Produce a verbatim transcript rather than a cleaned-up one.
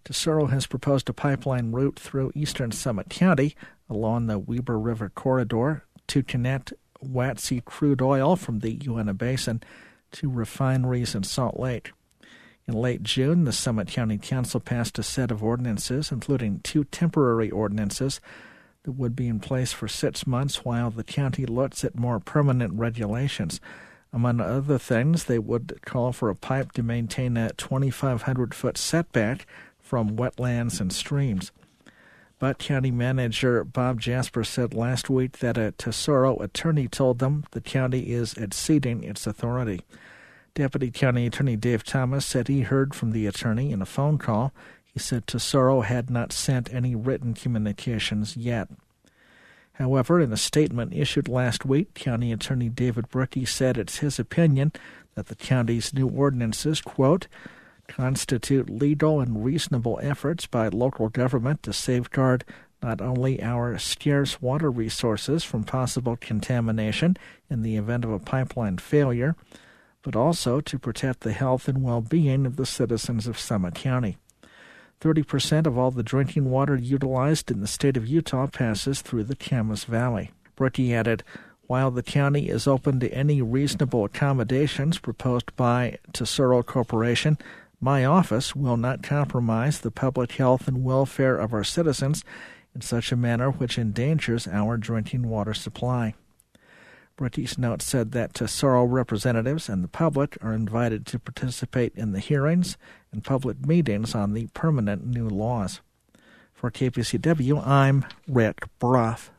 Tesoro has proposed a pipeline route through eastern Summit County along the Weber River corridor to connect Watsy crude oil from the Uinta Basin to refineries in Salt Lake. In late June, the Summit County Council passed a set of ordinances, including two temporary ordinances that would be in place for six months while the county looks at more permanent regulations. Among other things, they would call for a pipe to maintain a twenty-five hundred foot setback from wetlands and streams. But County Manager Bob Jasper said last week that a Tesoro attorney told them the county is exceeding its authority. Deputy County Attorney Dave Thomas said he heard from the attorney in a phone call. He said Tesoro had not sent any written communications yet. However, in a statement issued last week, County Attorney David Brookie said it's his opinion that the county's new ordinances, quote, constitute legal and reasonable efforts by local government to safeguard not only our scarce water resources from possible contamination in the event of a pipeline failure, but also to protect the health and well-being of the citizens of Summit County. thirty percent of all the drinking water utilized in the state of Utah passes through the Camas Valley. Brookie added, while the county is open to any reasonable accommodations proposed by Tesoro Corporation, my office will not compromise the public health and welfare of our citizens in such a manner which endangers our drinking water supply. Brookie's note said that Tesoro representatives and the public are invited to participate in the hearings and public meetings on the permanent new laws. For K P C W, I'm Rick Broth.